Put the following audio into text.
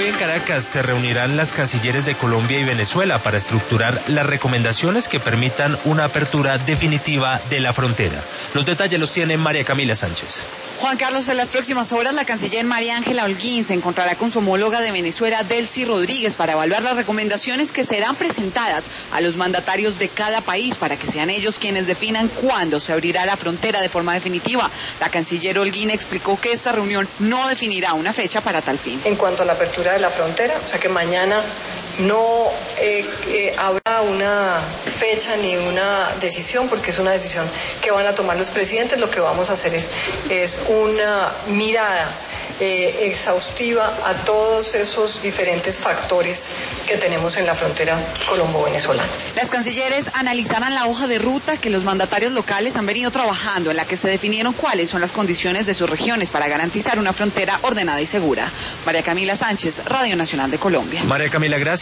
Hoy en Caracas se reunirán las cancilleres de Colombia y Venezuela para estructurar las recomendaciones que permitan una apertura definitiva de la frontera. Los detalles los tiene María Camila Sánchez. Juan Carlos, en las próximas horas la canciller María Ángela Holguín se encontrará con su homóloga de Venezuela, Delcy Rodríguez, para evaluar las recomendaciones que serán presentadas a los mandatarios de cada país para que sean ellos quienes definan cuándo se abrirá la frontera de forma definitiva. La canciller Holguín explicó que esta reunión no definirá una fecha para tal fin. En cuanto a la apertura de la frontera, o sea que mañana no habrá una fecha ni una decisión, porque es una decisión que van a tomar los presidentes. Lo que vamos a hacer es una mirada exhaustiva a todos esos diferentes factores que tenemos en la frontera colombo-venezolana. Las cancilleres analizarán la hoja de ruta que los mandatarios locales han venido trabajando, en la que se definieron cuáles son las condiciones de sus regiones para garantizar una frontera ordenada y segura. María Camila Sánchez, Radio Nacional de Colombia. María Camila, gracias.